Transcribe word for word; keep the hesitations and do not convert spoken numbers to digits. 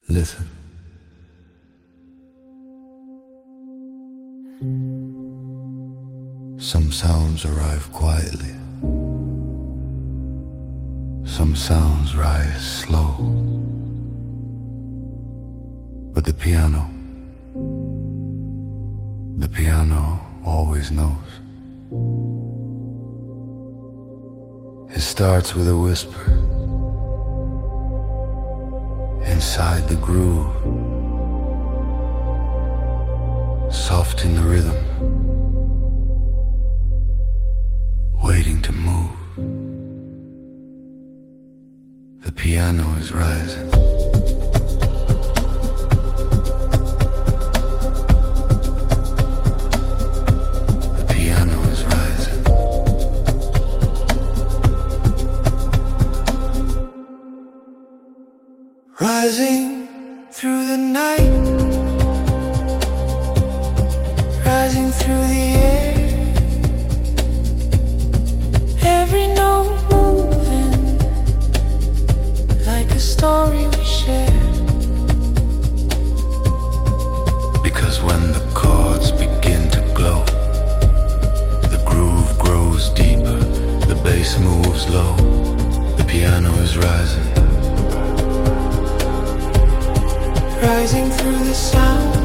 Listen. Some sounds arrive quietly. Some sounds rise slow. But the piano, the piano always knows. It starts with a whisper. Inside the groove, soft in the rhythm, waiting to move. The piano is rising. The piano is rising. Rising through the night, rising through the air, every note moving like a story we share. Because when the chords begin to glow, the groove grows deeper, the bass moves low, the piano is rising. Rising through the sound